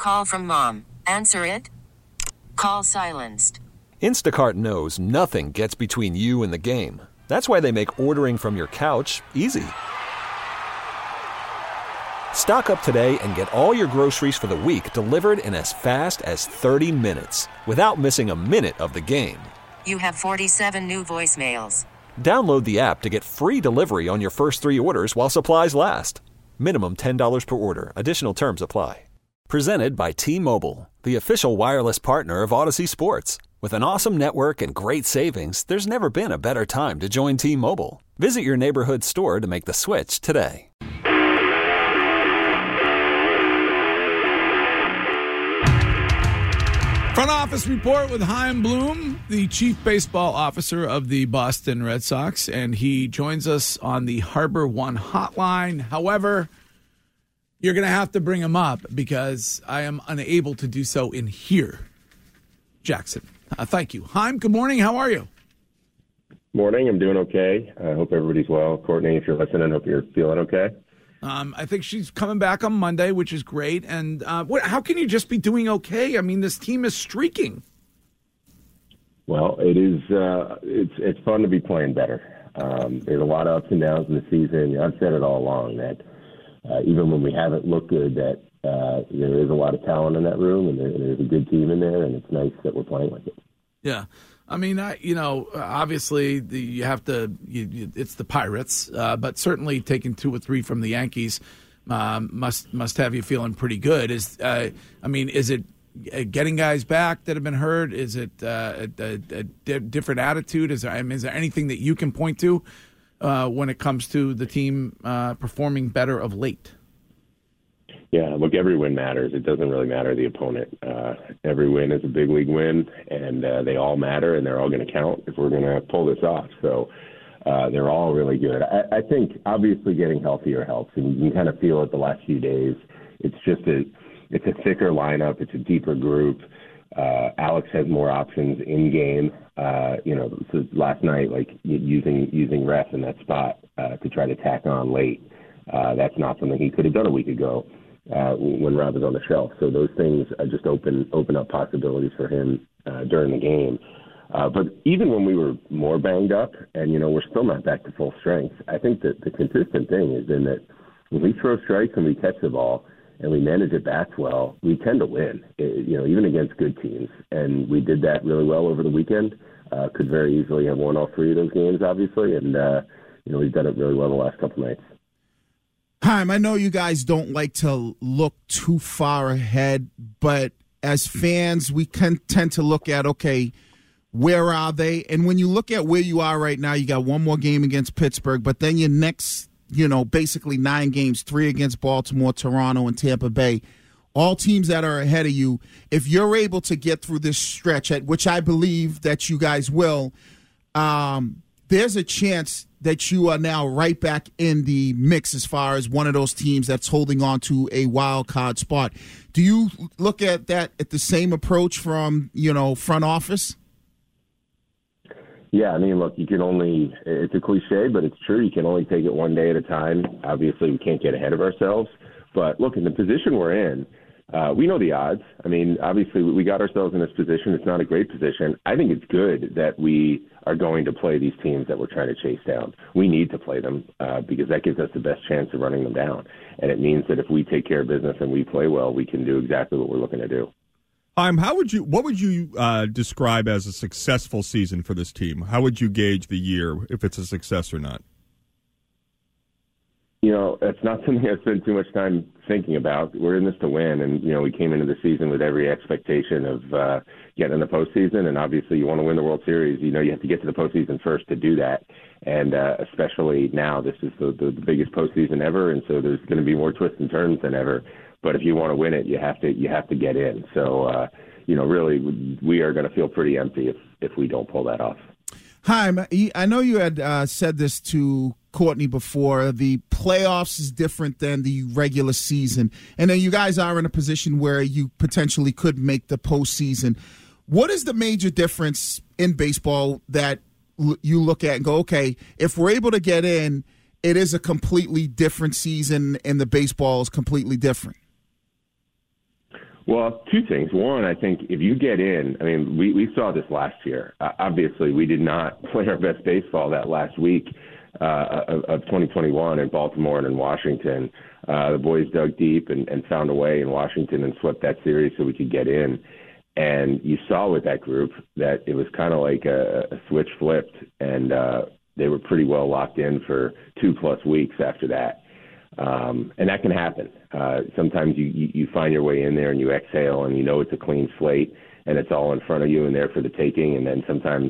Call from mom. Answer it. Call silenced. Instacart knows nothing gets between you and the game. That's why they make ordering from your couch easy. Stock up today and get all your groceries for the week delivered in as fast as 30 minutes without missing a minute of the game. You have 47 new voicemails. Download the app to get free delivery on your first 3 orders while supplies last. Minimum $10 per order. Additional terms apply. Presented by T-Mobile, the official wireless partner of Odyssey Sports. With an awesome network and great savings, there's never been a better time to join T-Mobile. Visit your neighborhood store to make the switch today. Front Office Report with Chaim Bloom, the Chief Baseball Officer of the Boston Red Sox, and he joins us on the Harbor One hotline. However, you're going to have to bring him up because I am unable to do so in here. Jackson, thank you. Chaim, good morning. How are you? Morning. I'm doing okay. I hope everybody's well. Courtney, if you're listening, hope you're feeling okay. I think she's coming back on Monday, which is great. And how can you just be doing okay? I mean, this team is streaking. Well, it is. It's fun to be playing better. There's a lot of ups and downs in the season. I've said it all along that even when we haven't looked good, that there is a lot of talent in that room, and there's a good team in there, and it's nice that we're playing like it. Yeah. I mean, obviously you have to. It's the Pirates, but certainly taking 2 or 3 from the Yankees must have you feeling pretty good. Is it getting guys back that have been hurt? Is it a different attitude? Is there anything that you can point to when it comes to the team performing better of late? Yeah, look, every win matters. It doesn't really matter the opponent. Every win is a big league win, and they all matter, and they're all going to count if we're going to pull this off. So they're all really good. I think, obviously, getting healthier helps, and you can kind of feel it the last few days. It's a thicker lineup. It's a deeper group. Alex has more options in game. So last night, like using ref in that spot to try to tack on late. That's not something he could have done a week ago. When Rob was on the shelf. So those things just open up possibilities for him during the game. But even when we were more banged up and, we're still not back to full strength, I think that the consistent thing has been that when we throw strikes and we catch the ball and we manage it back well, we tend to win, even against good teams. And we did that really well over the weekend. Could very easily have won all 3 of those games, obviously. And, we've done it really well the last couple nights. Chaim, I know you guys don't like to look too far ahead, but as fans, we can tend to look at, okay, where are they? And when you look at where you are right now, you got 1 more game against Pittsburgh, but then your next, basically 9 games, 3 against Baltimore, Toronto, and Tampa Bay, all teams that are ahead of you. If you're able to get through this stretch, at which I believe that you guys will, there's a chance that you are now right back in the mix as far as one of those teams that's holding on to a wild card spot. Do you look at that at the same approach from, front office? Yeah, I mean, look, it's a cliche, but it's true. You can only take it one day at a time. Obviously, we can't get ahead of ourselves. But look, in the position we're in, we know the odds. I mean, obviously, we got ourselves in this position. It's not a great position. I think it's good that we are going to play these teams that we're trying to chase down. We need to play them because that gives us the best chance of running them down. And it means that if we take care of business and we play well, we can do exactly what we're looking to do. What would you describe as a successful season for this team? How would you gauge the year, if it's a success or not? It's not something I spend too much time thinking about. We're in this to win, and, we came into the season with every expectation of getting in the postseason, and obviously you want to win the World Series. You have to get to the postseason first to do that, and especially now, this is the biggest postseason ever, and so there's going to be more twists and turns than ever. But if you want to win it, you have to get in. So, really, we are going to feel pretty empty if we don't pull that off. Chaim, I know you had said this to Courtney before. The playoffs is different than the regular season. And then you guys are in a position where you potentially could make the postseason. What is the major difference in baseball that you look at and go, okay, if we're able to get in, it is a completely different season and the baseball is completely different? Well, two things. One, I think if you get in, I mean, we saw this last year. Obviously, we did not play our best baseball that last week of 2021 in Baltimore and in Washington. The boys dug deep and found a way in Washington and swept that series so we could get in. And you saw with that group that it was kind of like a switch flipped, and they were pretty well locked in for 2+ weeks after that. And that can happen. Sometimes you find your way in there and you exhale and you know it's a clean slate and it's all in front of you and there for the taking. And then sometimes,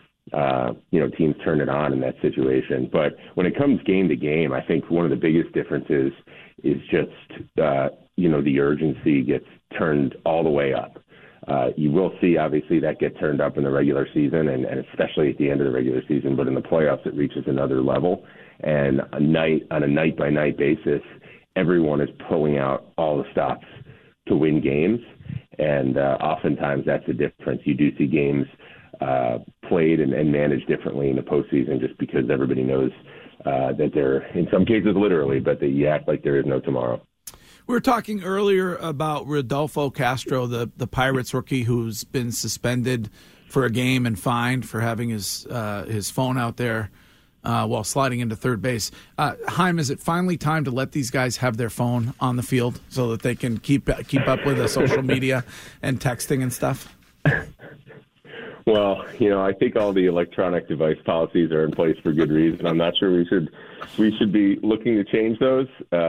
teams turn it on in that situation. But when it comes game to game, I think one of the biggest differences is just, the urgency gets turned all the way up. You will see, obviously, that get turned up in the regular season and especially at the end of the regular season. But in the playoffs, it reaches another level. And on a night-by-night basis, everyone is pulling out all the stops to win games. And oftentimes that's the difference. You do see games played and managed differently in the postseason just because everybody knows that they're, in some cases literally, but that you act like there is no tomorrow. We were talking earlier about Rodolfo Castro, the Pirates rookie who's been suspended for a game and fined for having his phone out there while sliding into third base. Chaim, is it finally time to let these guys have their phone on the field so that they can keep up with the social media and texting and stuff? Well, I think all the electronic device policies are in place for good reason. I'm not sure we should be looking to change those.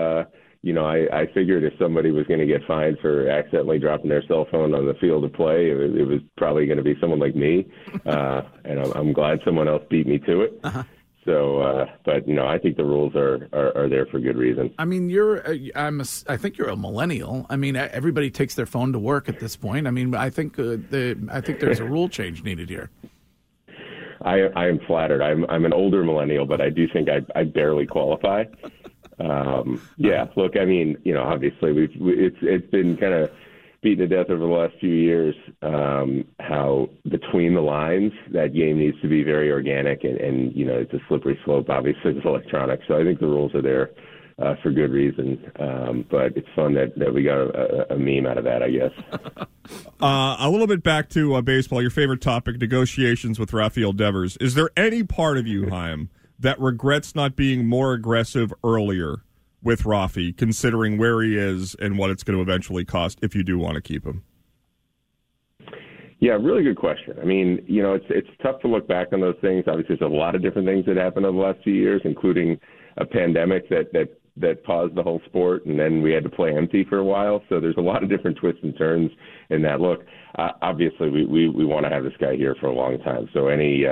I figured if somebody was going to get fined for accidentally dropping their cell phone on the field of play, it was probably going to be someone like me. And I'm glad someone else beat me to it. Uh-huh. So, but I think the rules are there for good reason. I mean, I think you're a millennial. I mean, everybody takes their phone to work at this point. I mean, I think there's a rule change needed here. I am flattered. I'm an older millennial, but I do think I barely qualify. Yeah. Look, I mean, obviously it's been kind of beaten to death over the last few years, how between the lines that game needs to be very organic and it's a slippery slope, obviously, with electronics. So I think the rules are there for good reason. But it's fun that we got a meme out of that, I guess. A little bit back to baseball, your favorite topic, negotiations with Rafael Devers. Is there any part of you, Chaim, that regrets not being more aggressive earlier with Rafi, considering where he is and what it's going to eventually cost if you do want to keep him? Yeah, really good question. I mean, it's tough to look back on those things. Obviously, there's a lot of different things that happened over the last few years, including a pandemic that paused the whole sport, and then we had to play empty for a while. So there's a lot of different twists and turns in that look. Obviously, we want to have this guy here for a long time. So any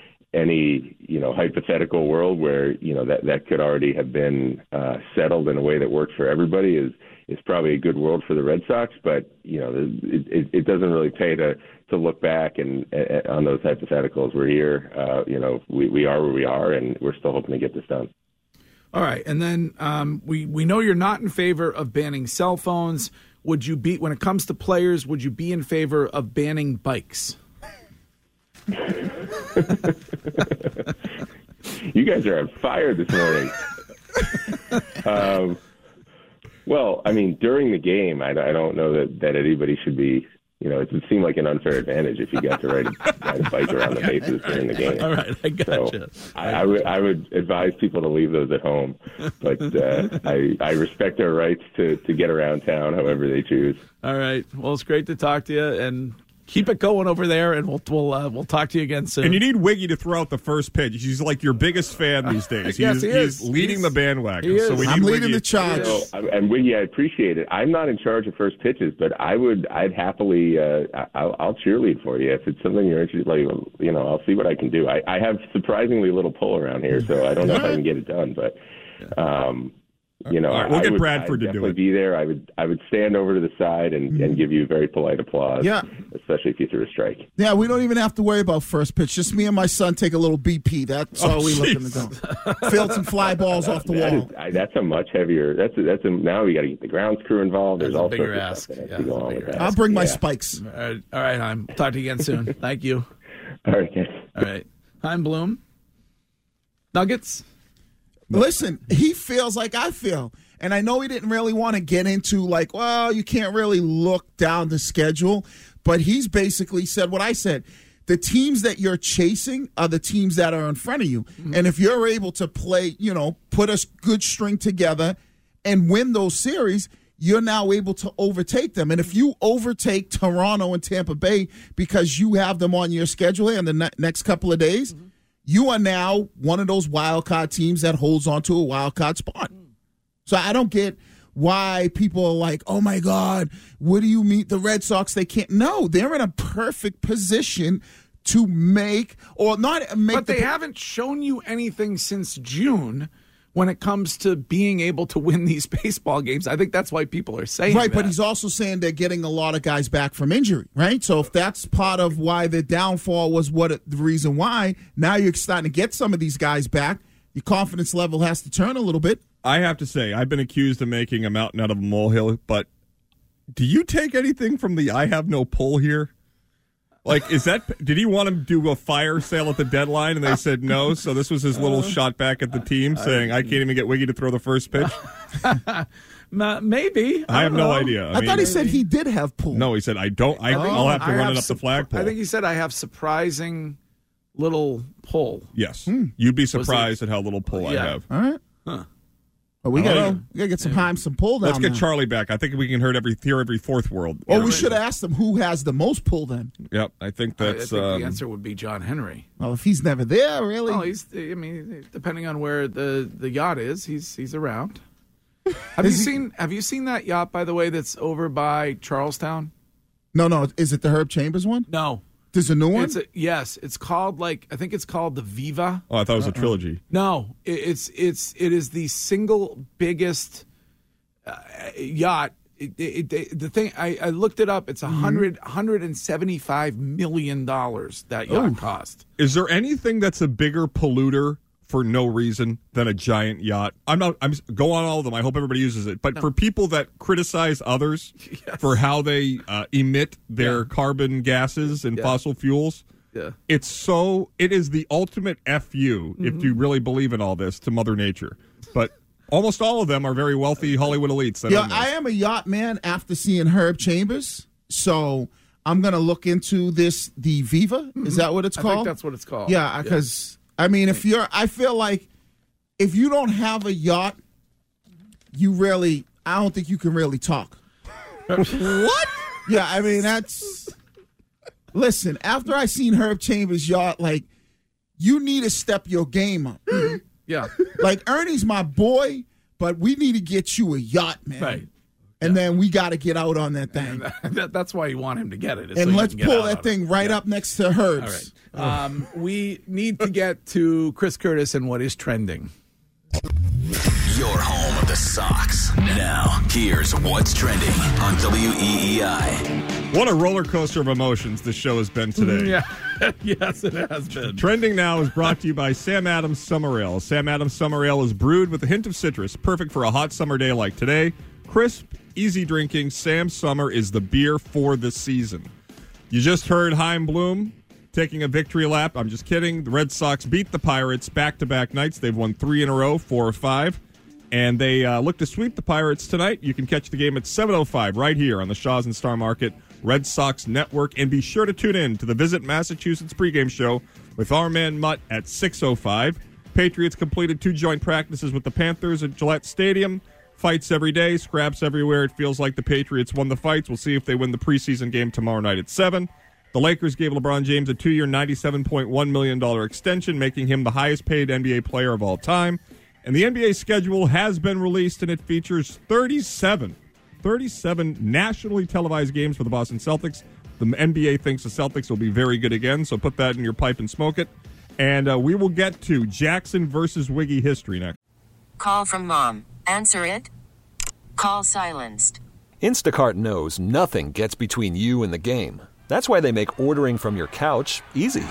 hypothetical world where that could already have been settled in a way that works for everybody is probably a good world for the Red Sox. But it doesn't really pay to look back and on those hypotheticals. We're here, we are where we are, and we're still hoping to get this done. All right, and then we know you're not in favor of banning cell phones. Would you be, when it comes to players, would you be in favor of banning bikes? You guys are on fire this morning. Well, I mean, during the game, I don't know that anybody should be, it would seem like an unfair advantage if you got to ride a bike around the bases during the game. All right, I gotcha. So I would advise people to leave those at home, but I respect their rights to get around town however they choose. All right. Well, it's great to talk to you, and keep it going over there, and we'll talk to you again soon. And you need Wiggy to throw out the first pitch. He's like your biggest fan these days. Yes, he is. He's leading the bandwagon. He is. So I'm leading the charge. And Wiggy, I appreciate it. I'm not in charge of first pitches, but I'd happily, I'll cheerlead for you if it's something you're interested. I'll see what I can do. I have surprisingly little pull around here, so I don't know if I can get it done, but. All right, we'll get Bradford to do it. Be there. I would stand over to the side and give you very polite applause. Yeah, especially if you threw a strike. Yeah, we don't even have to worry about first pitch. Just me and my son take a little BP. That's all we looking to do. Field some fly balls off the wall. That's a much heavier. Now we got to get the grounds crew involved. There's all sorts of stuff that has to go on with that. I'll bring my spikes. All right, Chaim. Talk to you again soon. Thank you. All right, guys. All right, Chaim Bloom. Nuggets. Listen, he feels like I feel. And I know he didn't really want to get into like, well, you can't really look down the schedule, but he's basically said what I said. The teams that you're chasing are the teams that are in front of you. Mm-hmm. And if you're able to play, put a good string together and win those series, you're now able to overtake them. And if you overtake Toronto and Tampa Bay because you have them on your schedule in the next couple of days, you are now one of those wild card teams that holds on to a wild card spot. So I don't get why people are like, oh, my God, what do you mean the Red Sox? They can't. No, they're in a perfect position to make or not make. But they haven't shown you anything since June when it comes to being able to win these baseball games. I think that's why people are saying right, that. But he's also saying they're getting a lot of guys back from injury, right? So if that's part of why the downfall was the reason why, now you're starting to get some of these guys back. Your confidence level has to turn a little bit. I have to say, I've been accused of making a mountain out of a molehill, but do you take anything from the I have no pull here? Like, did he want to do a fire sale at the deadline and they said no? So this was his little shot back at the team saying, I can't even get Wiggy to throw the first pitch? Maybe. I have no idea. I thought he said he did have pull. No, he said, I'll have to run it up the flagpole. I think he said, I have surprising little pull. Yes. You'd be surprised at how little pull I have. All right. Huh. But we gotta get some pull down. Let's get Charlie back. I think we can hear every fourth world. Well, we should ask them who has the most pull then. Yep, I think that's. I think the answer would be John Henry. Well, if he's never there, really. Well, depending on where the yacht is, he's around. Have you seen that yacht, by the way, that's over by Charlestown? No. Is it the Herb Chambers one? No. There's a new one? Yes. It's called I think it's called the Viva. Oh, I thought it was a trilogy. No, it is the single biggest yacht. The thing I looked it up. It's $175 million that yacht cost. Is there anything that's a bigger polluter for no reason than a giant yacht? Go on all of them. I hope everybody uses it. But for people that criticize others for how they emit their carbon gases and fossil fuels, it is the ultimate FU if you really believe in all this to Mother Nature. But almost all of them are very wealthy Hollywood elites. I am a yacht man after seeing Herb Chambers, so I'm going to look into the Viva. Is that what it's called? I think that's what it's called. Yeah, because I mean, I feel like if you don't have a yacht, I don't think you can really talk. What? Yeah, I mean, listen, after I seen Herb Chambers' yacht, like, you need to step your game up. Yeah. Like, Ernie's my boy, but we need to get you a yacht, man. Right. And then we got to get out on that thing. That's why you want him to get it. And let's pull that thing right up next to Herb's. All right. We need to get to Chris Curtis and what is trending. Your home of the Sox. Now, here's what's trending on WEEI. What a roller coaster of emotions this show has been today. Yeah. Yes, it has been. Trending Now is brought to you by Sam Adams Summer Ale. Sam Adams Summer Ale is brewed with a hint of citrus, perfect for a hot summer day like today. Crisp, easy drinking, Sam Summer is the beer for the season. You just heard Chaim Bloom taking a victory lap. I'm just kidding. The Red Sox beat the Pirates back-to-back nights. They've won 3 in a row, 4 or 5. And they look to sweep the Pirates tonight. You can catch the game at 7:05 right here on the Shaw's and Star Market Red Sox Network. And be sure to tune in to the Visit Massachusetts pregame show with our man Mutt at 6:05. Patriots completed 2 joint practices with the Panthers at Gillette Stadium. Fights every day, scraps everywhere. It feels like the Patriots won the fights. We'll see if they win the preseason game tomorrow night at 7. The Lakers gave LeBron James a 2-year, $97.1 million extension, making him the highest-paid NBA player of all time. And the NBA schedule has been released, and it features 37 nationally televised games for the Boston Celtics. The NBA thinks the Celtics will be very good again, so put that in your pipe and smoke it. And we will get to Jackson versus Wiggy history next. Call from mom. Answer it. Call silenced. Instacart knows nothing gets between you and the game. That's why they make ordering from your couch easy.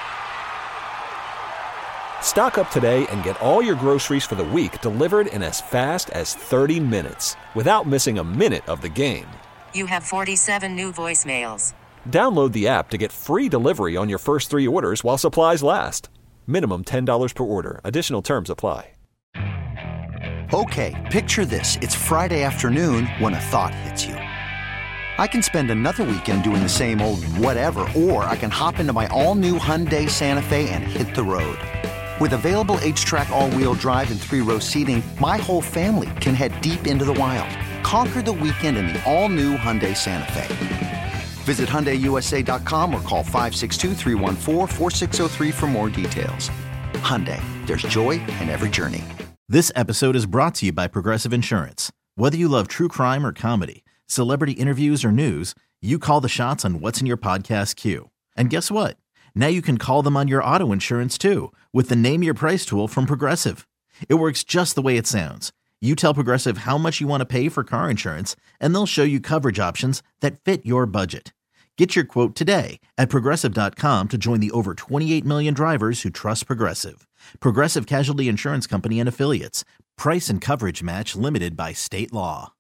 Stock up today and get all your groceries for the week delivered in as fast as 30 minutes without missing a minute of the game. You have 47 new voicemails. Download the app to get free delivery on your first 3 orders while supplies last. Minimum $10 per order. Additional terms apply. Okay, picture this. It's Friday afternoon when a thought hits you. I can spend another weekend doing the same old whatever, or I can hop into my all-new Hyundai Santa Fe and hit the road. With available H-Track all-wheel drive and 3-row seating, my whole family can head deep into the wild. Conquer the weekend in the all-new Hyundai Santa Fe. Visit HyundaiUSA.com or call 562-314-4603 for more details. Hyundai, there's joy in every journey. This episode is brought to you by Progressive Insurance. Whether you love true crime or comedy, celebrity interviews or news, you call the shots on what's in your podcast queue. And guess what? Now you can call them on your auto insurance too with the Name Your Price tool from Progressive. It works just the way it sounds. You tell Progressive how much you want to pay for car insurance, and they'll show you coverage options that fit your budget. Get your quote today at Progressive.com to join the over 28 million drivers who trust Progressive. Progressive Casualty Insurance Company and Affiliates. Price and coverage match limited by state law.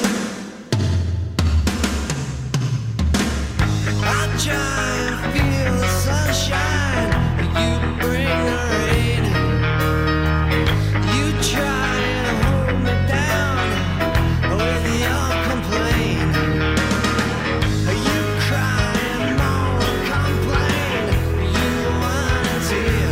I try to feel the sunshine, you bring the rain. You try to hold me down with your complaint. You cry and moan and complain. You want to tear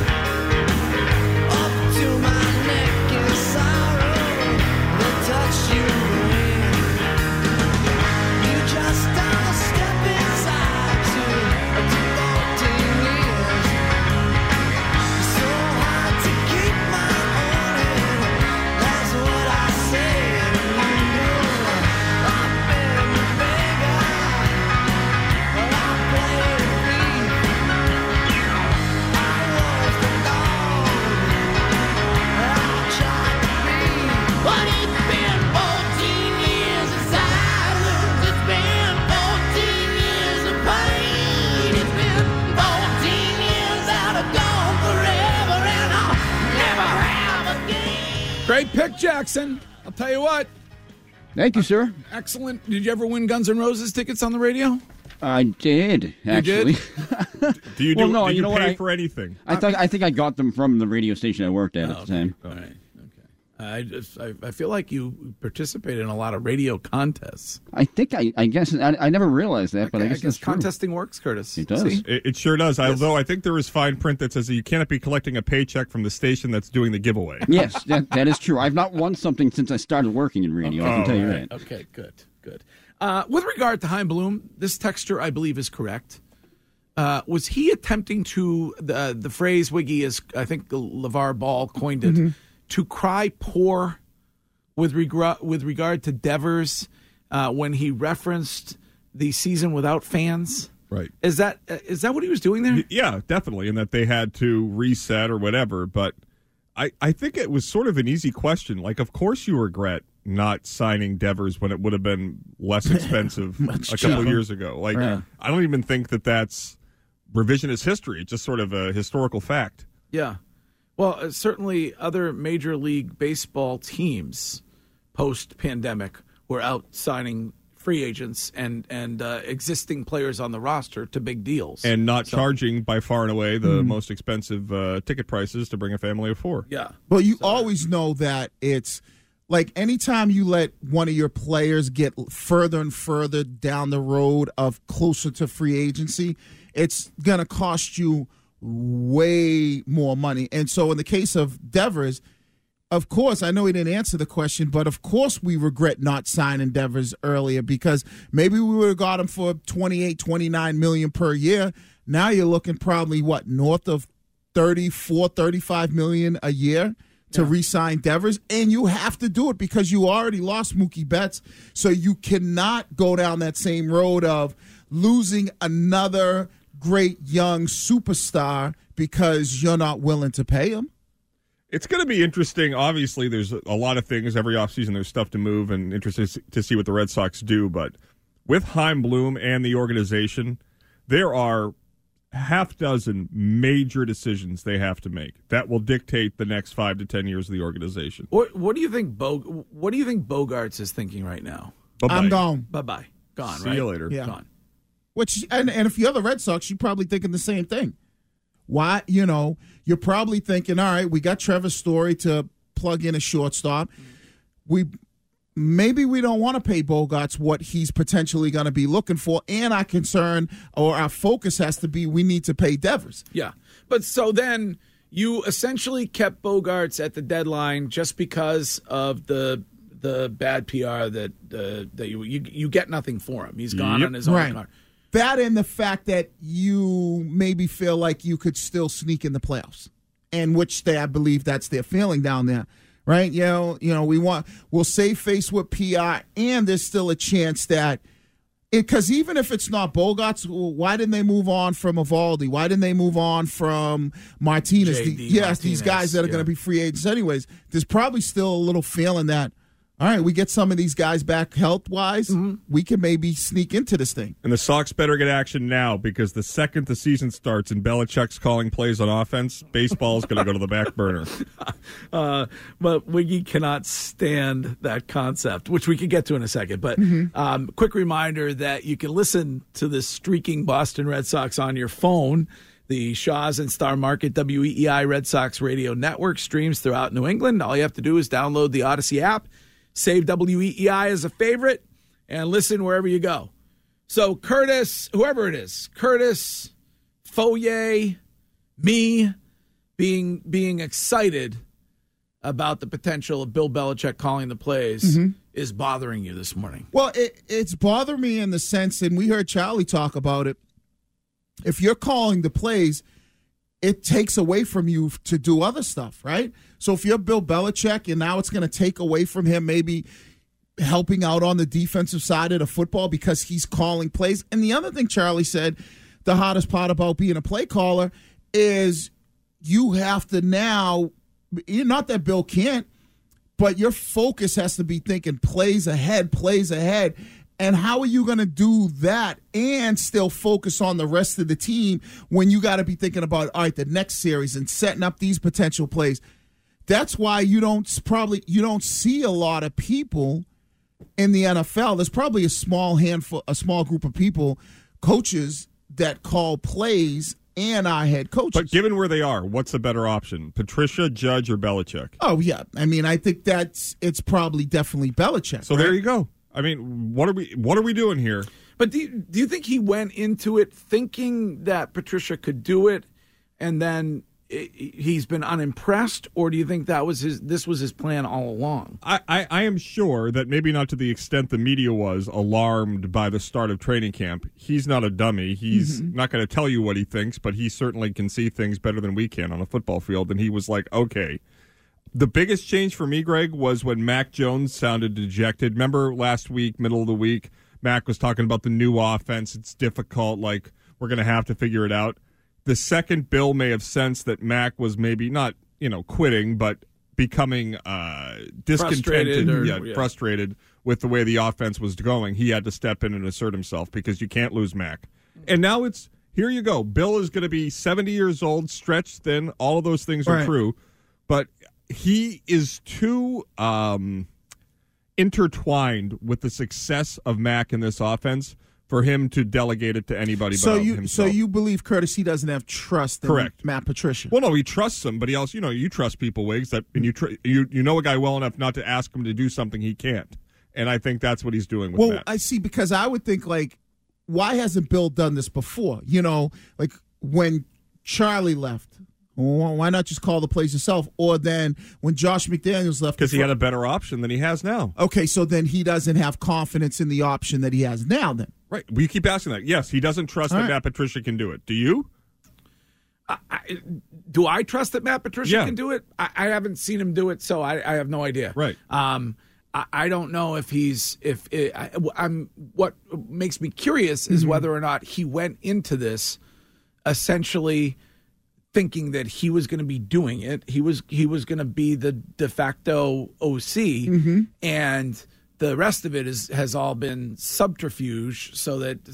up to my neck in sorrow. The touch you bring. You just don't step inside to 14 years. So hard to keep my own in. That's what I say. I've been the beggar. I played the thief. I was the dog. I tried to be. But it's been 14 years of silence. It's been 14 years of pain. It's been 14 years out of gone forever, and I'll never have again. Great pick, Jackson. I'll tell you what. Thank you, sir. Excellent. Did you ever win Guns N' Roses tickets on the radio? I did, actually. Do you Well, no, do you you know what, pay I- for anything? I think I got them from the radio station I worked at the time. All right. Okay. I feel like you participate in a lot of radio contests. I think I guess I never realized that, but I guess that's true. contesting works, Curtis. It does. See? It sure does. Although I think there is fine print that says that you cannot be collecting a paycheck from the station that's doing the giveaway. Yes, that is true. I've not won something since I started working in radio. I can tell you that. Okay, good. With regard to Chaim Bloom, this texture, I believe, is correct. Was he attempting to, the phrase Wiggy is, I think LeVar Ball coined it, to cry poor with regard to Devers when he referenced the season without fans? Right. Is that what he was doing there? Yeah, definitely, and that they had to reset or whatever. But I think it was sort of an easy question. Like, of course you regret not signing Devers when it would have been less expensive a couple of years ago. Like, Right. I don't even think that that's revisionist history. It's just sort of a historical fact. Yeah. Well, certainly other Major League Baseball teams post-pandemic were out signing free agents and existing players on the roster to big deals. And not charging by far and away the most expensive ticket prices to bring a family of four. Yeah. Well, you always know that it's like anytime you let one of your players get further and further down the road of closer to free agency, it's going to cost you way more money. And so in the case of Devers, of course, I know he didn't answer the question, but of course we regret not signing Devers earlier because maybe we would have got him for $28-29 million per year. Now you're looking probably, north of $34-35 million a year to re-sign Devers, and you have to do it because you already lost Mookie Betts, so you cannot go down that same road of losing another great young superstar because you're not willing to pay him. It's going to be interesting. Obviously, there's a lot of things every offseason. There's stuff to move and interested to see what the Red Sox do. But with Chaim Bloom and the organization, there are half dozen major decisions they have to make that will dictate the next 5 to 10 years of the organization. What do you think? What do you think Bogarts is thinking right now? Bye-bye. I'm gone. Bye-bye. Gone. See right? you later. Yeah. Gone. Which and if you're the Red Sox, you're probably thinking the same thing. Why, you're probably thinking, all right, we got Trevor Story to plug in a shortstop. Maybe we don't want to pay Bogaerts what he's potentially going to be looking for, and our concern or our focus has to be we need to pay Devers. Yeah, but so then you essentially kept Bogaerts at the deadline just because of the bad PR that you get nothing for him. He's gone on his own card. That and the fact that you maybe feel like you could still sneak in the playoffs, and which I believe that's their feeling down there. Right, we'll save face with PR, and there's still a chance that because even if it's not Bogaerts, why didn't they move on from Eovaldi? Why didn't they move on from Martinez? Martinez, these guys that are going to be free agents anyways. There's probably still a little feeling that, all right, we get some of these guys back health-wise, we can maybe sneak into this thing. And the Sox better get action now because the second the season starts and Belichick's calling plays on offense, baseball is going to go to the back burner. But Wiggy cannot stand that concept, which we can get to in a second. But quick reminder that you can listen to the streaking Boston Red Sox on your phone. The Shaw's and Star Market WEEI Red Sox radio network streams throughout New England. All you have to do is download the Odyssey app, save WEEI as a favorite, and listen wherever you go. So Curtis, whoever it is, Curtis, Foyer, me, being excited about the potential of Bill Belichick calling the plays is bothering you this morning. Well, it's bothering me in the sense, and we heard Charlie talk about it, if you're calling the plays, it takes away from you to do other stuff, right? So if you're Bill Belichick and now it's going to take away from him maybe helping out on the defensive side of the football because he's calling plays. And the other thing Charlie said, the hardest part about being a play caller is you have to now, not that Bill can't, but your focus has to be thinking plays ahead. And how are you going to do that and still focus on the rest of the team when you got to be thinking about, all right, the next series and setting up these potential plays? That's why you don't see a lot of people in the NFL. There's probably a small group of people, coaches that call plays and our head coaches. But given where they are, what's the better option? Patricia, Judge, or Belichick? Oh, yeah. I mean, I think it's probably definitely Belichick. So there you go. I mean, what are we doing here? But do you think he went into it thinking that Patricia could do it, and then he's been unimpressed, or do you think this was his plan all along? I am sure that maybe not to the extent the media was alarmed by the start of training camp. He's not a dummy. He's not going to tell you what he thinks, but he certainly can see things better than we can on a football field. And he was like, okay. The biggest change for me, Greg, was when Mac Jones sounded dejected. Remember last week, middle of the week, Mac was talking about the new offense. It's difficult. Like, we're going to have to figure it out. The second Bill may have sensed that Mac was maybe not, quitting, but becoming discontented, frustrated with the way the offense was going. He had to step in and assert himself because you can't lose Mac. And now here you go. Bill is going to be 70 years old, stretched thin. All of those things are true. But he is too intertwined with the success of Mac in this offense for him to delegate it to anybody but himself. So you believe, Curtis, he doesn't have trust in Matt Patricia? Well, no, he trusts him, but he also, you trust people, Wiggs, and you know a guy well enough not to ask him to do something he can't. And I think that's what he's doing with Matt. Well, I see, because I would think, why hasn't Bill done this before? Like when Charlie left. Why not just call the plays yourself? Or then when Josh McDaniels left. Because he had a better option than he has now. Okay, so then he doesn't have confidence in the option that he has now then. Right. We keep asking that. Yes, he doesn't trust that Matt Patricia can do it. Do you? Do I trust that Matt Patricia can do it? I haven't seen him do it, so I have no idea. Right. I don't know if what makes me curious is whether or not he went into this essentially thinking that he was going to be doing it. He was going to be the de facto OC, and the rest of it has all been subterfuge, so that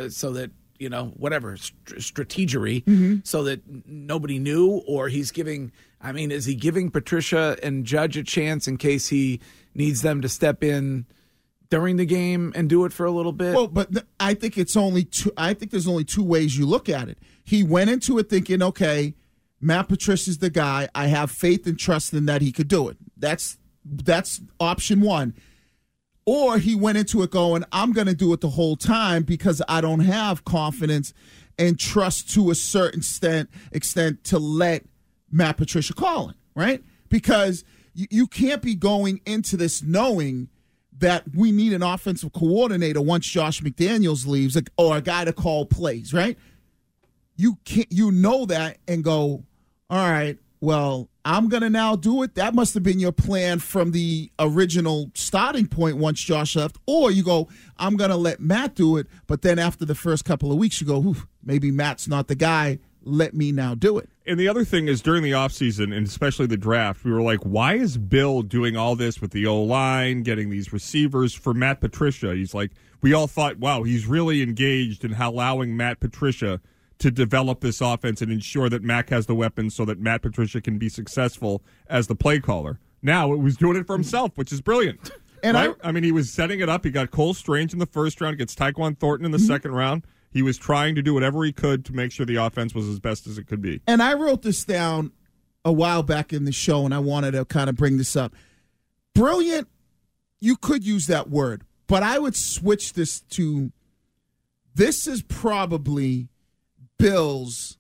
strategery, so that nobody knew, or he's giving. I mean, is he giving Patricia and Judge a chance in case he needs them to step in during the game and do it for a little bit? Well, but I think it's only two. I think there's only two ways you look at it. He went into it thinking, okay, Matt Patricia's the guy. I have faith and trust in that he could do it. That's option one. Or he went into it going, I'm going to do it the whole time because I don't have confidence and trust to a certain extent to let Matt Patricia call it, right? Because you can't be going into this knowing that we need an offensive coordinator once Josh McDaniels leaves, or a guy to call plays, right? You know that and go, all right, well, I'm going to now do it. That must have been your plan from the original starting point once Josh left. Or you go, I'm going to let Matt do it. But then after the first couple of weeks, you go, maybe Matt's not the guy. Let me now do it. And the other thing is during the offseason, and especially the draft, we were like, why is Bill doing all this with the O-line, getting these receivers for Matt Patricia? He's like, we all thought, wow, he's really engaged in allowing Matt Patricia to develop this offense and ensure that Mac has the weapons so that Matt Patricia can be successful as the play caller. Now it was doing it for himself, which is brilliant. And right? I mean, he was setting it up. He got Cole Strange in the first round, gets Tyquan Thornton in the second round. He was trying to do whatever he could to make sure the offense was as best as it could be. And I wrote this down a while back in the show, and I wanted to kind of bring this up. Brilliant, you could use that word, but I would switch this to, this is probably Bill's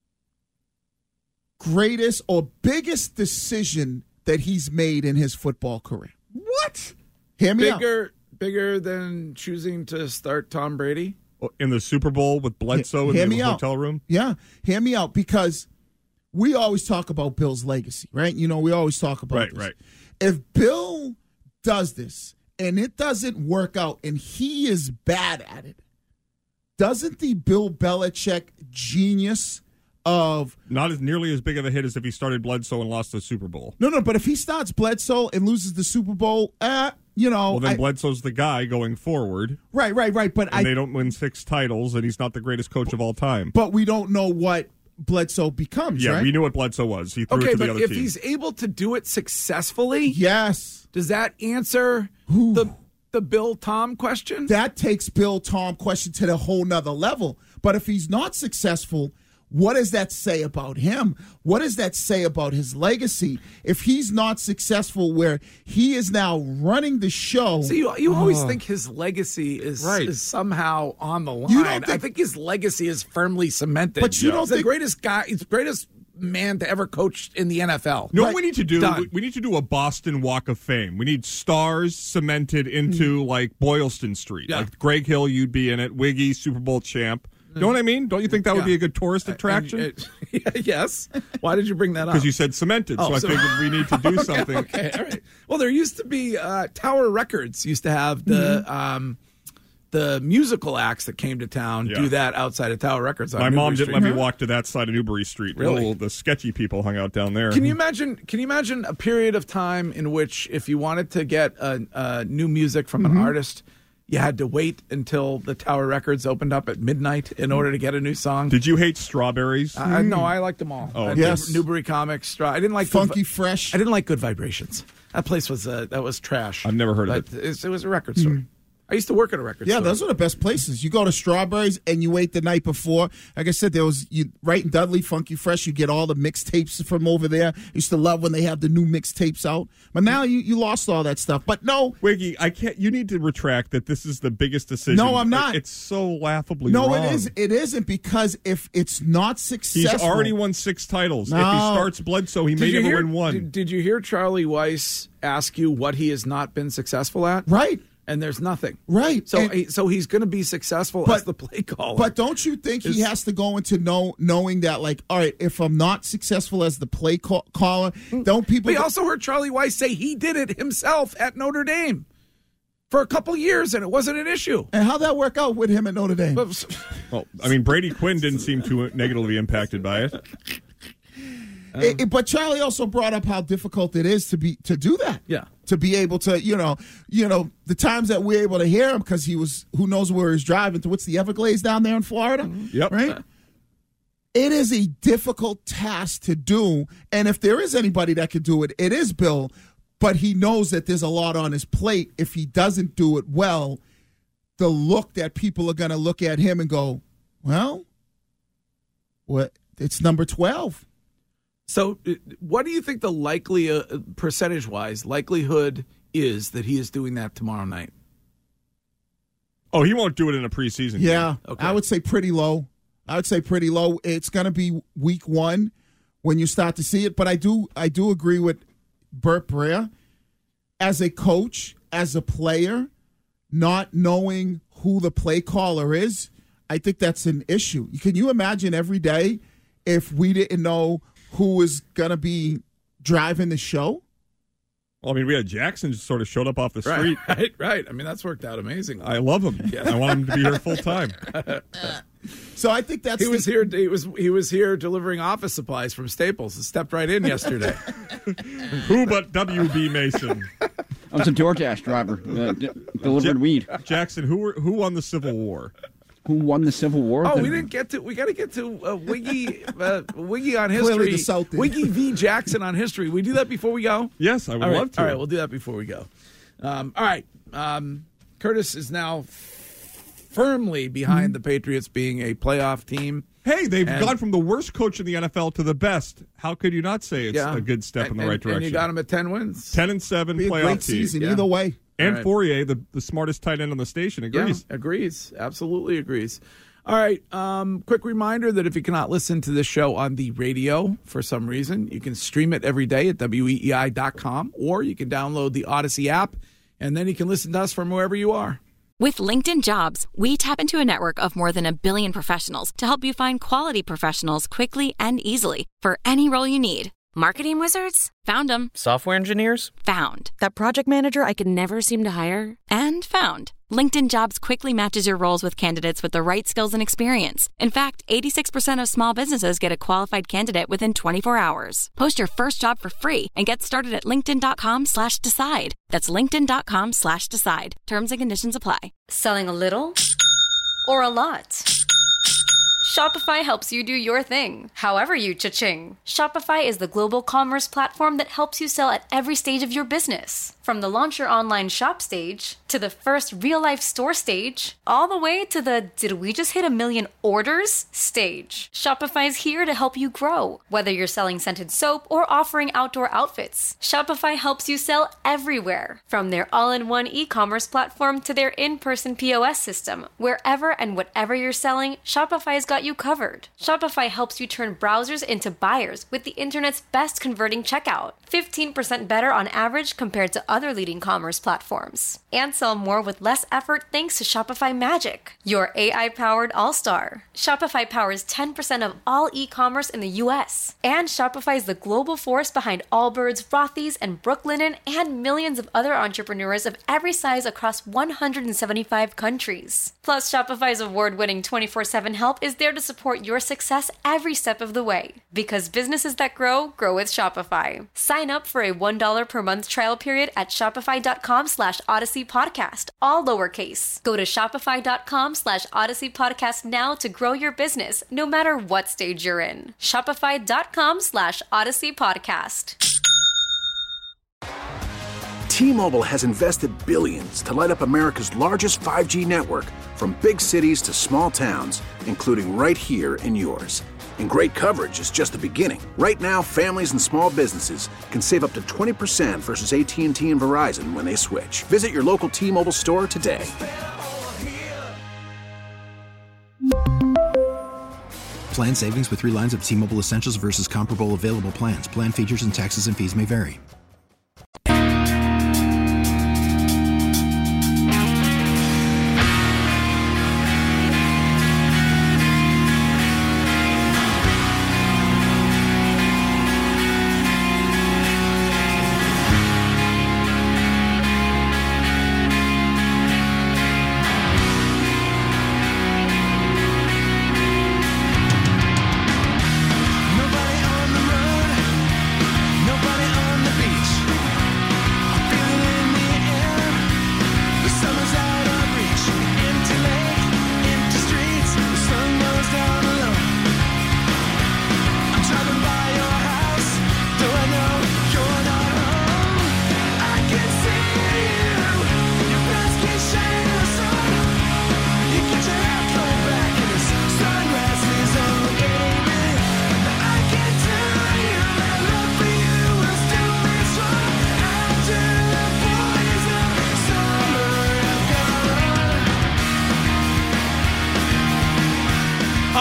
greatest or biggest decision that he's made in his football career. What? Hear me out. Bigger than choosing to start Tom Brady? In the Super Bowl with Bledsoe in the hotel room? Yeah, hear me out, because we always talk about Bill's legacy, right? You know, we always talk about this. Right. If Bill does this and it doesn't work out and he is bad at it, doesn't the Bill Belichick genius of... Not as nearly as big of a hit as if he started Bledsoe and lost the Super Bowl. No, but if he starts Bledsoe and loses the Super Bowl, well, then Bledsoe's the guy going forward. Right. But they don't win 6 titles, and he's not the greatest coach of all time. But we don't know what Bledsoe becomes, right? Yeah, we knew what Bledsoe was. He threw it to the other team. Okay, but if he's able to do it successfully... Yes. Does that answer the Bill Tom question? That takes Bill Tom question to the whole nother level. But if he's not successful... What does that say about him? What does that say about his legacy? If he's not successful where he is now running the show. So you always think his legacy is somehow on the line. I think his legacy is firmly cemented. But you don't think... the greatest guy, he's the greatest man to ever coach in the NFL. You know what we need to do? We need to do a Boston Walk of Fame. We need stars cemented into like Boylston Street. Yeah. Like Greg Hill, you'd be in it. Wiggy, Super Bowl champ. You know what I mean? Don't you think that would be a good tourist attraction? Yes. Why did you bring that up? Because you said cemented, so I figured we need to do something. Okay, all right. Well, there used to be Tower Records used to have the musical acts that came to town do that outside of Tower Records. My mom didn't let me walk to that side of Newbury Street. Really? The sketchy people hung out down there. Can you imagine a period of time in which if you wanted to get a new music from an artist, you had to wait until the Tower Records opened up at midnight in order to get a new song? Did you hate Strawberries? No, I liked them all. Oh, yes. Newbury Comics. I didn't like Funky Fresh. I didn't like Good Vibrations. That place was trash. I've never heard of it. It was a record store. I used to work at a record store. Yeah, those are the best places. You go to Strawberries and you wait the night before. Like I said, there was right in Dudley, Funky Fresh. You get all the mixtapes from over there. I used to love when they have the new mixtapes out. But now you lost all that stuff. But no, Wiggy, I can't. You need to retract that. This is the biggest decision. No, I'm not. It's so laughably wrong. No, it is. It isn't, because if it's not successful, he's already won 6 titles. No. If he starts Bledsoe, he may never win one. Did you hear Charlie Weiss ask you what he has not been successful at? Right. And there's nothing. Right. So he's going to be successful as the play caller. But don't you think he has to go into knowing that, like, all right, if I'm not successful as the play caller, don't people... We also heard Charlie Weiss say he did it himself at Notre Dame for a couple years, and it wasn't an issue. And how'd that work out with him at Notre Dame? Well, I mean, Brady Quinn didn't seem too negatively impacted by it. But Charlie also brought up how difficult it is to do that. Yeah. To be able to, the times that we're able to hear him because he was, who knows where he's driving to, what's the Everglades down there in Florida? Yep. Right? It is a difficult task to do. And if there is anybody that can do it, it is Bill. But he knows that there's a lot on his plate. If he doesn't do it well, the look that people are going to look at him and go, well, what? It's number 12. So what do you think the likely, percentage-wise, likelihood is that he is doing that tomorrow night? Oh, he won't do it in a preseason Yeah, game. I would say pretty low. It's going to be week 1 when you start to see it. But I do agree with Burt Brea. As a coach, as a player, not knowing who the play caller is, I think that's an issue. Can you imagine every day if we didn't know who was going to be driving the show? Well, I mean, we had Jackson just sort of showed up off the street. Right. I mean, that's worked out amazingly. I love him. Yeah. I want him to be here full time. So I think that's he was here. He was here delivering office supplies from Staples. He stepped right in yesterday. Who but W.B. Mason? I was a DoorDash driver, delivered weed. Jackson, who won the Civil War? Who won the Civil War? Oh, we didn't get to. We got to get to Wiggy on history. Clearly the South did. Wiggy v. Jackson on history. We do that before we go. Yes, I would love to. All right, we'll do that before we go. All right, Curtis is now firmly behind the Patriots being a playoff team. Hey, they've gone from the worst coach in the NFL to the best. How could you not say it's a good step in the right direction? And you got him at 10 wins. 10-7 Be a playoff great team. season either way. And Fourier, the smartest tight end on the station, agrees. Yeah, agrees. Absolutely agrees. All right. Quick reminder that if you cannot listen to this show on the radio for some reason, you can stream it every day at weei.com, or you can download the Odyssey app, and then you can listen to us from wherever you are. With LinkedIn Jobs, we tap into a network of more than 1 billion professionals to help you find quality professionals quickly and easily for any role you need. Marketing wizards? Found them. Software engineers? Found. That project manager I could never seem to hire? And found. LinkedIn Jobs quickly matches your roles with candidates with the right skills and experience. In fact, 86% of small businesses get a qualified candidate within 24 hours. Post your first job for free and get started at linkedin.com/decide. That's linkedin.com/decide. Terms and conditions apply. Selling a little or a lot? Shopify helps you do your thing, however you cha-ching. Shopify is the global commerce platform that helps you sell at every stage of your business. From the launch your online shop stage, to the first real-life store stage, all the way to the did we just hit 1 million orders stage. Shopify's here to help you grow. Whether you're selling scented soap or offering outdoor outfits, Shopify helps you sell everywhere. From their all-in-one e-commerce platform to their in-person POS system, wherever and whatever you're selling, Shopify's got you covered. Shopify helps you turn browsers into buyers with the internet's best converting checkout. 15% better on average compared to other leading commerce platforms. And sell more with less effort thanks to Shopify Magic, your AI-powered all-star. Shopify powers 10% of all e-commerce in the U.S. And Shopify is the global force behind Allbirds, Rothy's, and Brooklinen, and millions of other entrepreneurs of every size across 175 countries. Plus, Shopify's award-winning 24/7 help is there to support your success every step of the way. Because businesses that grow, grow with Shopify. Sign up for a $1 per month trial period at shopify.com/Odyssey Podcast, all lowercase. Go to shopify.com/Odyssey Podcast now to grow your business, no matter what stage you're in. Shopify.com/Odyssey Podcast. T-Mobile has invested billions to light up America's largest 5G network, from big cities to small towns, including right here in yours. And great coverage is just the beginning. Right now, families and small businesses can save up to 20% versus AT&T and Verizon when they switch. Visit your local T-Mobile store today. Plan savings with 3 lines of T-Mobile Essentials versus comparable available plans. Plan features and taxes and fees may vary. Nobody on the run, nobody on the beat.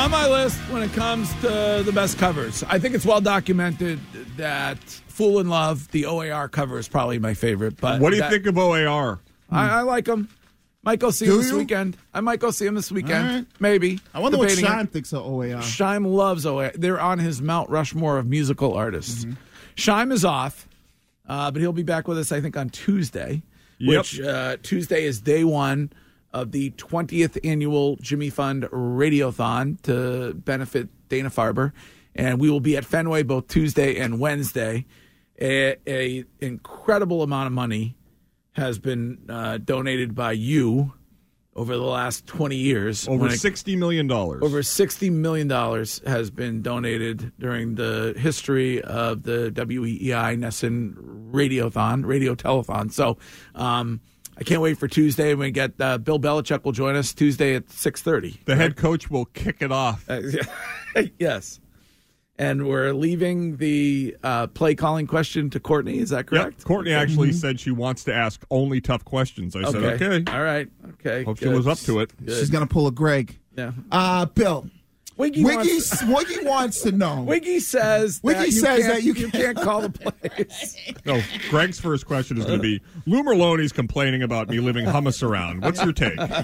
On my list when it comes to the best covers, I think it's well documented that Fool in Love, the OAR cover, is probably my favorite. But what do you think of OAR? I like them. Might go see him this weekend. I might go see him this weekend. All right. Maybe. I wonder what Debating Shime it. thinks of OAR. Shime loves OAR. They're on his Mount Rushmore of musical artists. Shime is off, but he'll be back with us, I think, on Tuesday. Yep. Which Tuesday is day one of the 20th annual Jimmy Fund Radiothon to benefit Dana-Farber. And we will be at Fenway both Tuesday and Wednesday. A incredible amount of money has been donated by you over the last 20 years. Over $60 million. Over $60 million has been donated during the history of the WEEI Nesson Radio Telethon. So I can't wait for Tuesday. We get Bill Belichick will join us Tuesday at 6:30. The head coach will kick it off. Yes. And we're leaving the play calling question to Courtney. Is that correct? Yep. Courtney actually said she wants to ask only tough questions. I said, okay. All right. Okay. Hope she was up to it. Good. She's going to pull a Greg. Yeah. Bill. Wiggy wants to know. Wiggy says that you can't call the plays. No, Greg's first question is going to be, Lou Merloni's complaining about me living hummus around. What's your take? All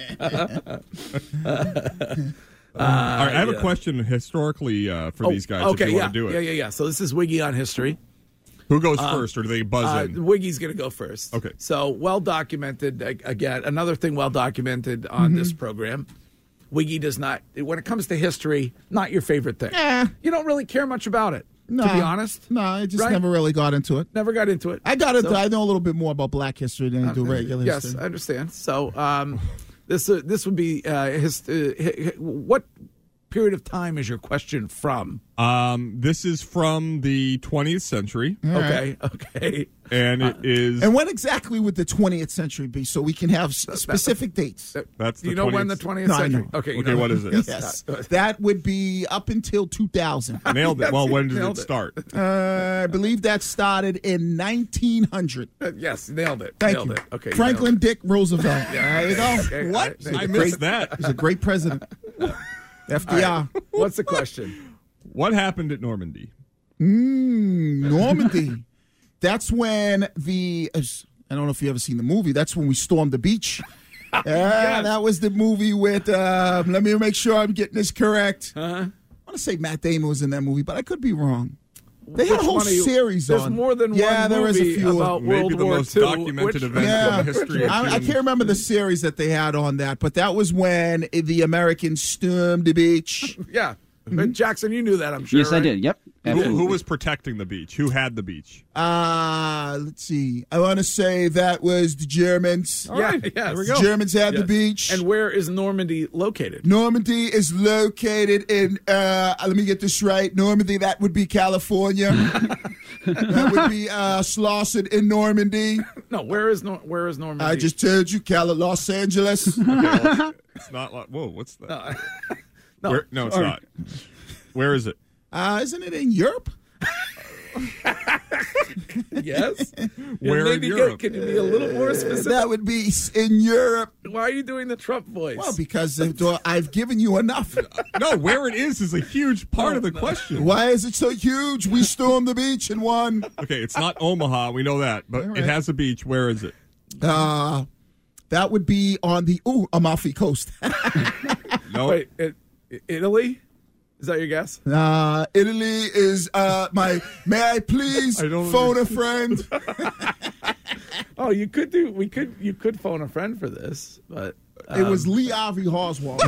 right, I have a question historically for these guys if you want to do it. Yeah. So this is Wiggy on history. Who goes first, or do they buzz in? Wiggy's going to go first. Okay. So well documented, again, another thing well documented on this program. Wiggy does not, when it comes to history, not your favorite thing. You don't really care much about it, to be honest. No, I just never really got into it. Never got into it. I know a little bit more about black history than I do regular history. Yes, I understand. So this would be what period of time is your question from? This is from the 20th century. Okay. And it is. And when exactly would the 20th century be, so we can have specific dates? That's the you know 20th. when the 20th century? Okay, what is it? Yes. That would be up until 2000. Nailed it. Well, when did it start? I believe that started in 1900. Yes, nailed it. Thank nailed you. It. Okay, Franklin Dick Roosevelt. There you go. Okay, What? I missed that. He's a great president. FDR. Right. What's the question? What happened at Normandy? Normandy. That's when I don't know if you ever seen the movie. That's when we stormed the beach. Yes. That was the movie with, let me make sure I'm getting this correct. Uh-huh. I want to say Matt Damon was in that movie, but I could be wrong. They had a Which whole one are you- series There's on. more than yeah, one there is a movie few. about Maybe World the War most II. documented event in the history of I can't remember the series that they had on that, but that was when the Americans stormed the beach. Yeah. But Jackson, you knew that, I'm sure. Yes, I right? did. Yep. Who was protecting the beach? Who had the beach? Let's see. I want to say that was the Germans. Yeah, yes. There we go. Germans had the Yes. beach. And where is Normandy located? Normandy is located in, let me get this right. Normandy, that would be California. That would be Slauson in Normandy. No, where is Normandy? I just told you, Los Angeles. Okay, well, it's not like, whoa, what's that? No, no, it's not. Where is it? Isn't it in Europe? Yes. Where in Europe? Can you be a little more specific? That would be in Europe. Why are you doing the Trump voice? Well, because I've given you enough. No, where it is a huge part of the question. Why is it so huge? We stormed the beach and won. Okay, it's not Omaha. We know that. But All right. it has a beach. Where is it? That would be on the Amalfi Coast. No. Wait, Italy? Is that your guess? Italy is my. May I please phone a friend? Oh, you could phone a friend for this, but It was Lee Harvey Oswald.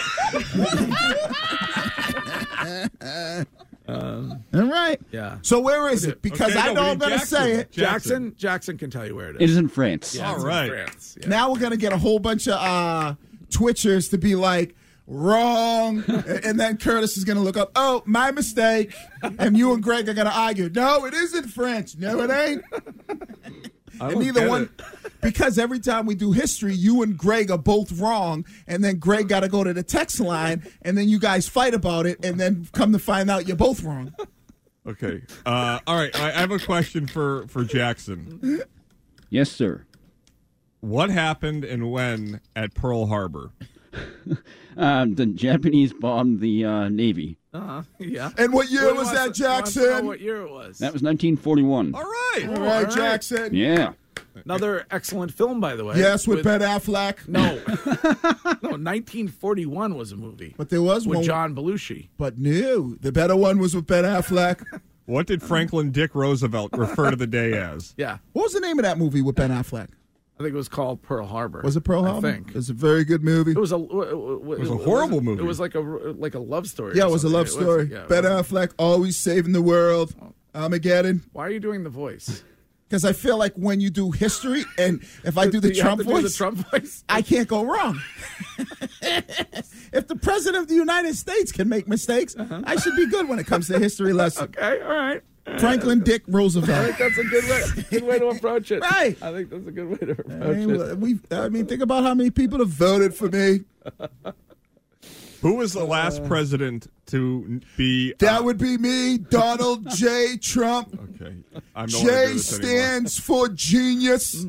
All right. Yeah. So where is it? Because Okay, I know we I'm need going to say it. Jackson can tell you where it is. It is in France. Yeah, All it's in right. France. Yeah. Now we're going to get a whole bunch of Twitchers to be like, wrong. And then Curtis is going to look up, oh, my mistake. And you and Greg are going to argue, no, it isn't French. No, it ain't. And neither one, because every time we do history, you and Greg are both wrong, and then Greg got to go to the text line, and then you guys fight about it, and then come to find out you're both wrong. Okay. All right. I have a question for Jackson. Yes, sir. What happened and when at Pearl Harbor? The Japanese bombed the Navy. Yeah. And what year What was was that, it? I want to know Jackson? what year it was. That was 1941. All right. All right, Jackson. Yeah. Another excellent film, by the way. Yes, with Ben Affleck. No. No, 1941 was a movie. But there was with one. John Belushi. But no, the better one was with Ben Affleck. What did Franklin Dick Roosevelt refer to the day as? Yeah. What was the name of that movie with Ben Affleck? I think it was called Pearl Harbor. Was it Pearl Harbor? I think. It was a very good movie. It was a horrible movie. It was like a love story. Yeah, or it was a something. love story. Yeah, it Ben was. Affleck always saving the world. Armageddon. Why are you doing the voice? Because I feel like when you do history, and if I do the You have Trump to do voice, the Trump voice? I can't go wrong. If the president of the United States can make mistakes, I should be good when it comes to history lesson. Okay, all right. Franklin Dick I Roosevelt. think that's a good way to approach it. Right. I think that's a good way to approach it. I mean, think about how many people have voted for me. Who was the last president to be... That would be me, Donald J. Trump. Okay. I don't wanna do J this anymore. stands for genius.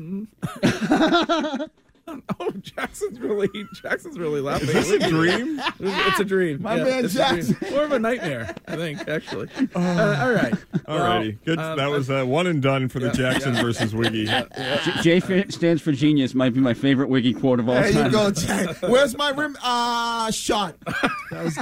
Oh, Jackson's really laughing. Is this a dream? It's a dream. My man it's a dream. Jackson. More of a nightmare, I think, actually. All right. All righty. Good. That was one and done for the Jackson versus Wiggy. J stands for genius might be my favorite Wiggy quote of all There time. you go, Jack. Where's my rim? Shot. That was,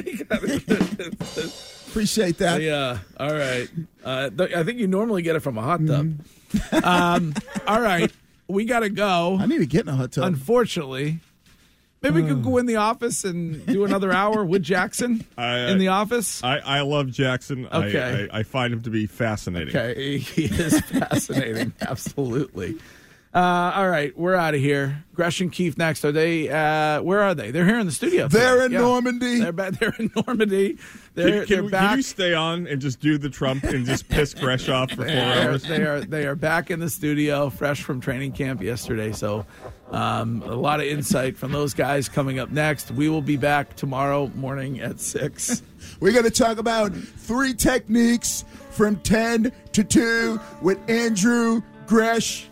appreciate that. Yeah. All right. I think you normally get it from a hot tub. All right. We got to go. I need to get in a hot tub. Unfortunately. Maybe we could go in the office and do another hour with Jackson in the office. I love Jackson. Okay. I find him to be fascinating. Okay. He is fascinating. Absolutely. All right. We're out of here. Gresh and Keefe next. Are they? Where are they? They're here in the studio. They're in Normandy. They're in Normandy. They're Can back. you stay on and just do the Trump and just piss Gresh off for 4 hours? They are back in the studio, fresh from training camp yesterday. So a lot of insight from those guys coming up next. We will be back tomorrow morning at 6. We're going to talk about 3 techniques from 10 to 2 with Andrew Gresh.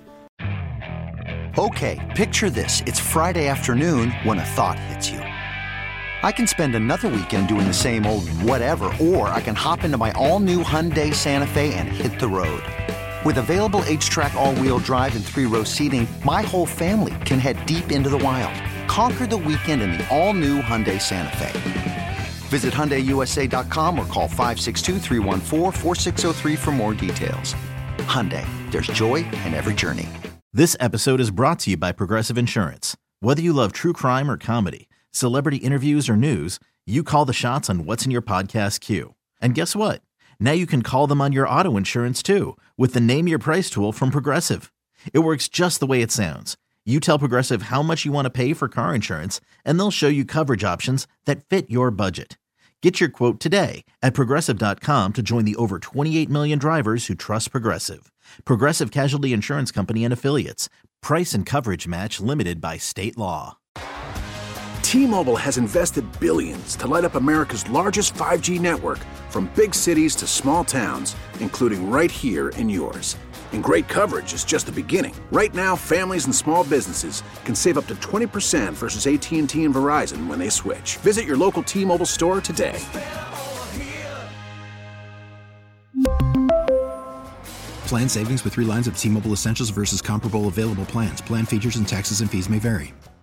Okay, picture this. It's Friday afternoon when a thought hits you. I can spend another weekend doing the same old whatever, or I can hop into my all-new Hyundai Santa Fe and hit the road. With available H-Track all-wheel drive and 3-row seating, my whole family can head deep into the wild. Conquer the weekend in the all-new Hyundai Santa Fe. Visit HyundaiUSA.com or call 562-314-4603 for more details. Hyundai, there's joy in every journey. This episode is brought to you by Progressive Insurance. Whether you love true crime or comedy, celebrity interviews or news, you call the shots on what's in your podcast queue. And guess what? Now you can call them on your auto insurance too with the Name Your Price tool from Progressive. It works just the way it sounds. You tell Progressive how much you want to pay for car insurance, and they'll show you coverage options that fit your budget. Get your quote today at Progressive.com to join the over 28 million drivers who trust Progressive. Progressive Casualty Insurance Company and Affiliates. Price and coverage match limited by state law. T-Mobile has invested billions to light up America's largest 5G network, from big cities to small towns, including right here in yours. And great coverage is just the beginning. Right now, families and small businesses can save up to 20% versus AT&T and Verizon when they switch. Visit your local T-Mobile store today. Plan savings with 3 lines of T-Mobile Essentials versus comparable available plans. Plan features and taxes and fees may vary.